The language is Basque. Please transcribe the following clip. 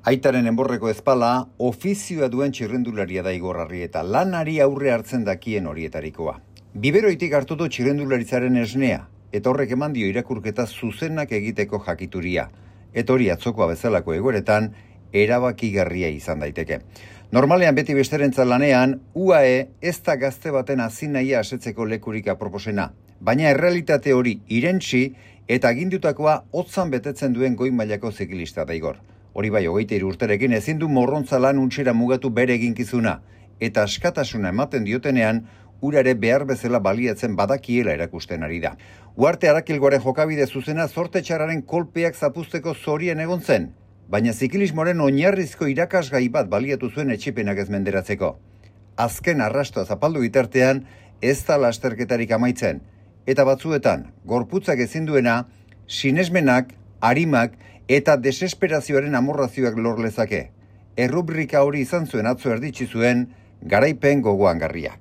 Aitaren enborreko ezpala, ofizioa duen txirrendularia da Igor Arrieta, lanari aurre hartzen dakien horietarikoa. Biberoitik hartu du txirrendularitzaren esnea, eta horrek eman dio irakurketa zuzenak egiteko jakituria. Eta hori atzokoa bezalako egoeretan, erabakigarria izan daiteke. Normalean beti besterentzat lanean, UAE ez da gazte baten hazinahia asetzeko lekurik aproposena. Baina errealitate hori irentsi eta agindutakoa hotzan betetzen duen goi mailako zikilista da Igor. Hori bai, 23 urterekin ezin du morrontza lan untxera mugatu bere eginkizuna, eta askatasuna ematen diotenean, urare behar bezala baliatzen badakiela erakusten ari da. Uarte Arakilgoaren jokabide zuzena zorte txarraren kolpeak zapuzteko zorien egon zen, baina zikilismoaren oinarrizko irakasgai bat baliatu zuen etxipenak ez menderatzeko. Azken arrastoa zapaldu bitartean ez da lasterketarik amaitzen, eta batzuetan, gorputzak ezin duena, sinesmenak, arimak eta desesperazioaren amorrazioak lor lezake. Errubrika hori izan zuen atzo erditsi zuen garaipen gogoangarria.